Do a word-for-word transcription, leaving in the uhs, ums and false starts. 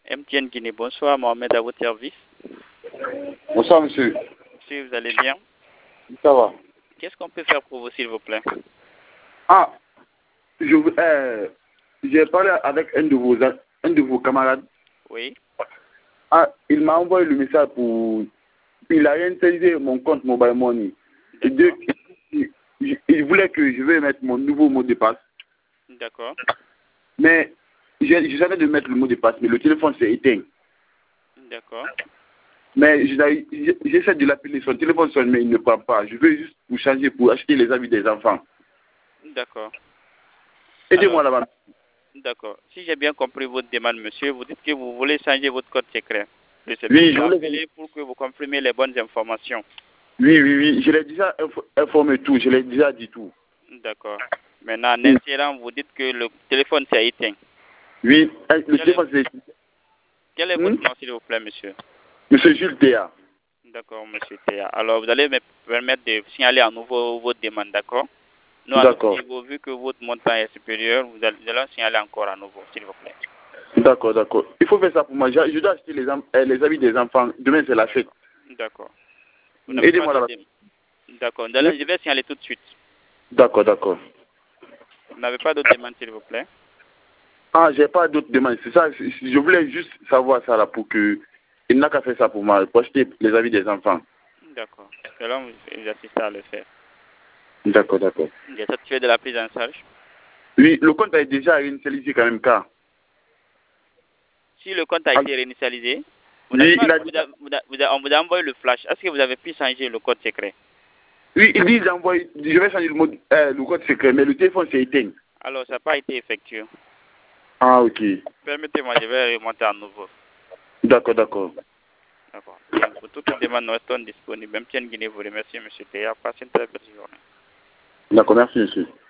M T N Guinée, bonsoir, Mohamed à votre service. Bonsoir, monsieur. Monsieur, vous allez bien? Ça va. Qu'est-ce qu'on peut faire pour vous, s'il vous plaît? Ah, je vous- euh, j'ai parlé avec un de vos un de vos camarades. Oui. Ah, il m'a envoyé le message pour. Il a réinitialisé mon compte Mobile Money. Et de- il, il- il voulait que je vais mettre mon nouveau mot de passe. D'accord. Mais j'ai- je savais de mettre le mot de passe, mais le téléphone s'est éteint. D'accord. Mais je n'arrive- j'essaie de l'appeler, son téléphone sonne, mais il ne prend pas. Je veux juste pour changer, pour acheter les habits des enfants. D'accord. Aidez-moi Alors, là-bas. d'accord. Si j'ai bien compris votre demande, monsieur, vous dites que vous voulez changer votre code secret. Je sais Oui, pas, je voulais- appeler pour que vous comprimiez les bonnes informations. Oui, oui, oui, je l'ai déjà info- informé tout, je l'ai déjà dit tout. D'accord. Maintenant, en Oui. insérant, vous dites que le téléphone s'est éteint. Oui, euh, le Quel est, téléphone c'est quel est Hmm? votre nom, s'il vous plaît, monsieur? Monsieur Jules Théa. D'accord, monsieur Théa. Alors, vous allez me permettre de signaler à nouveau votre demande, d'accord? Nous, à notre D'accord, niveau, vu que votre montant est supérieur, vous allez, nous allons signaler encore à nouveau, s'il vous plaît. d'accord, d'accord. Il faut faire ça pour moi. Je, je dois acheter les, am- euh, les habits des enfants. Demain c'est la fête. D'accord. Vous n'avez pas Aidez-moi de là-bas. dem- D'accord. Nous allons- Je vais signaler tout de suite. D'accord, d'accord. Vous n'avez pas d'autres demandes, s'il vous plaît? Ah, j'ai pas d'autres demandes. C'est ça, c'est- je voulais juste savoir ça là pour que. Il n'a qu'à faire ça pour moi, pour acheter les habits des enfants. D'accord. Nous allons vous assister à le faire. D'accord, d'accord. Vous êtes satisfait de la prise en charge? Oui, le compte a déjà réinitialisé quand même, car. Si le compte a Ah, été réinitialisé, vous oui, n'avez pas, il a vous dit. a- vous a- vous a- on vous a envoyé le flash. Est-ce que vous avez pu changer le code secret? Oui, il dit j'envoie, je vais changer le mode, euh, le code secret, mais le téléphone s'est éteint. Alors, ça n'a pas été effectué. Ah, ok. Permettez-moi, je vais remonter à nouveau. D'accord, d'accord. D'accord. Bien, pour toutes les demandes, nous restons disponibles. M T N Guinée vous remercie, M. Théa. Passez une très belle journée. D'accord, merci, monsieur.